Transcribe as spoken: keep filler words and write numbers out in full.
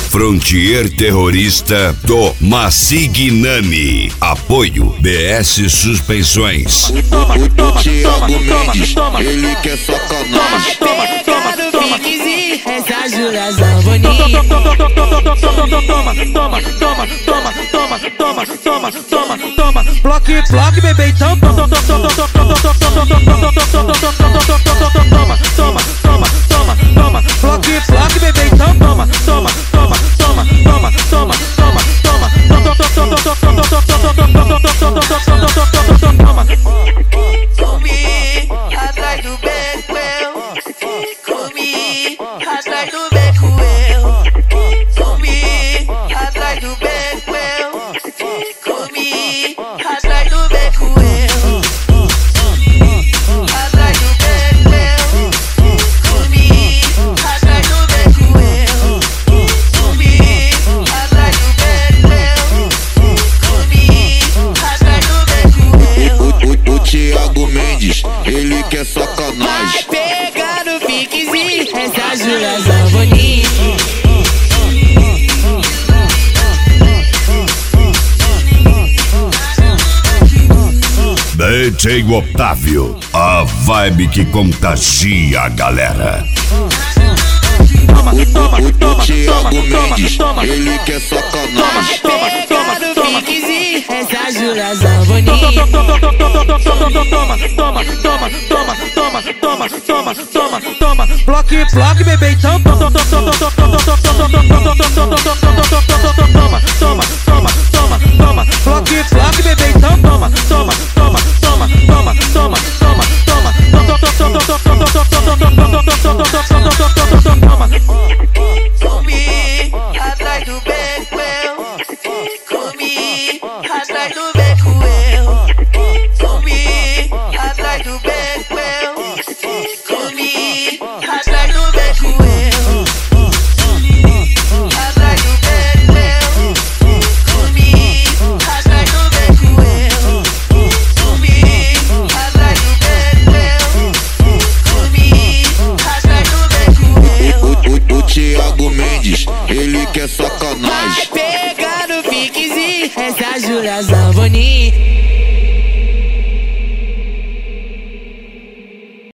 Frontier Terrorista do Massignani. Apoio B S Suspensões. Toma, o, o, o Thiago Mendes, ele quer sacanagem. Toma, toma, toma, Fiquezinho, essa Júlia Zamboni. Toma, toma, toma, toma, toma, toma, toma, toma, toma, toma. Bloque, bloque, bebê, então. Toma, toma, toma, toma, toma, toma. Bloque, bloque, bebê, então. Toma, toma, toma, toma, toma, toma, toma, toma. Comi atrás do beco eu. Comi atrás do beco eu. Comi atrás do beco eu. Comi atrás do beco eu. Atrás do beco eu. Comi atrás do beco eu. Comi atrás do beco eu. Comi atrás do beco eu. O, o, o Thiago Mendes, ele quer sacanagem. Vai pegar no piquezinho, essa Júlia Zamboni. D J Otávio, a vibe que contagia a galera. Toma, O, toma, o, o toma, Thiago toma, Mendes, toma, ele quer sacanagem. toma, Pegar no piquezinho, essa Júlia Zamboni. toma, toma, toma, toma, toma, toma, toma, toma, toma, toma. Bloque, bloque, bebê, então. Toma, toma, toma, toma, toma, toma. Bloque, bloque, bebê, então. Toma, toma, toma, toma, toma, toma, toma, toma. Comi atrás do beco eu. Comi atrás do beco eu. Comi atrás do beco eu. Comi atrás do beco eu. Atrás do beco eu. Comi atrás do beco eu. Comi atrás do beco eu. Comi atrás do beco eu. O, o, o Thiago Mendes, ele quer sacanagem. Vai pegar no piquezinho, essa Júlia Zamboni.